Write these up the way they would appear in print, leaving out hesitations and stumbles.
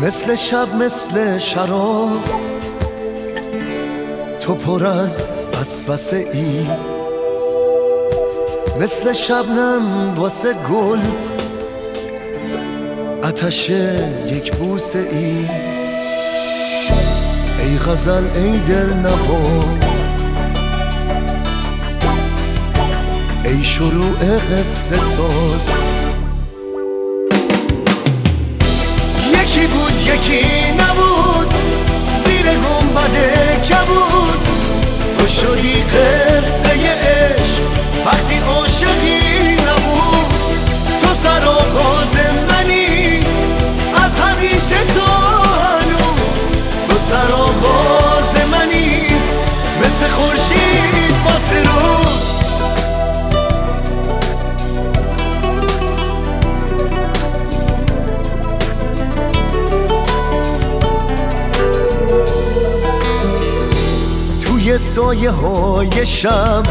مثل شب مثل شراب تو پر از وسوسه ای، مثل شبنم واسه گل آتش یک بوسه ای. ای غزل ای دل نواز، ای شروع قصه ساز. یکی بود یکی نبود، زیر گنبد کبود تو شدی قصه عشق وقتی عاشقی نبود. تو سر آغاز منی از همیشه تو هنوز، تو سر آغاز منی مثل خورشید واسه روز. توی سایه های شب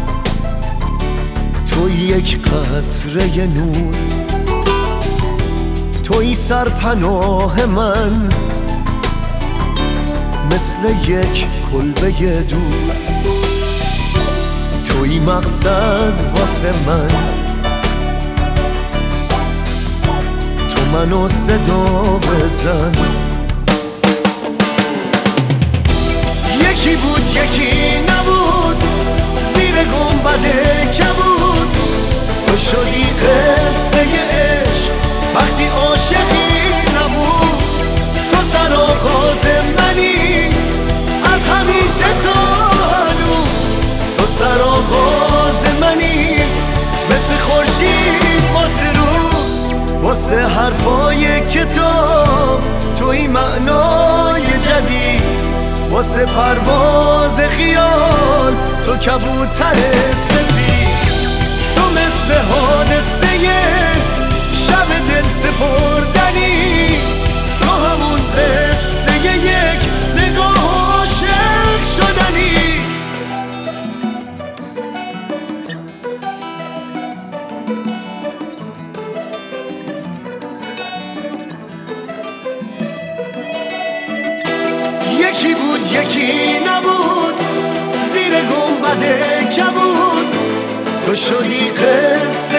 توی یک قطره نور، توی سرپناه من مثل یک کلبه دور. توی مقصد واسه من، تو منو صدا بزن. یکی بود یکی نبود، زیر گنبد کبود تو شدی قصه عشق وقتی عاشقی نبود. تو سر آغاز منی از همیشه تو هنوز، تو سر آغاز منی مثل خورشید واسه روز. واسه حرفای کتاب توی معنای جدید، واسه پرواز خیال تو کبوتر سفید. تو مثل حادثه شب دل سپردنی، تو همون قصه یک نگاه عاشق شدنی. یکی بود یکی نبود، زیر گنبد کبود تو شدی قصه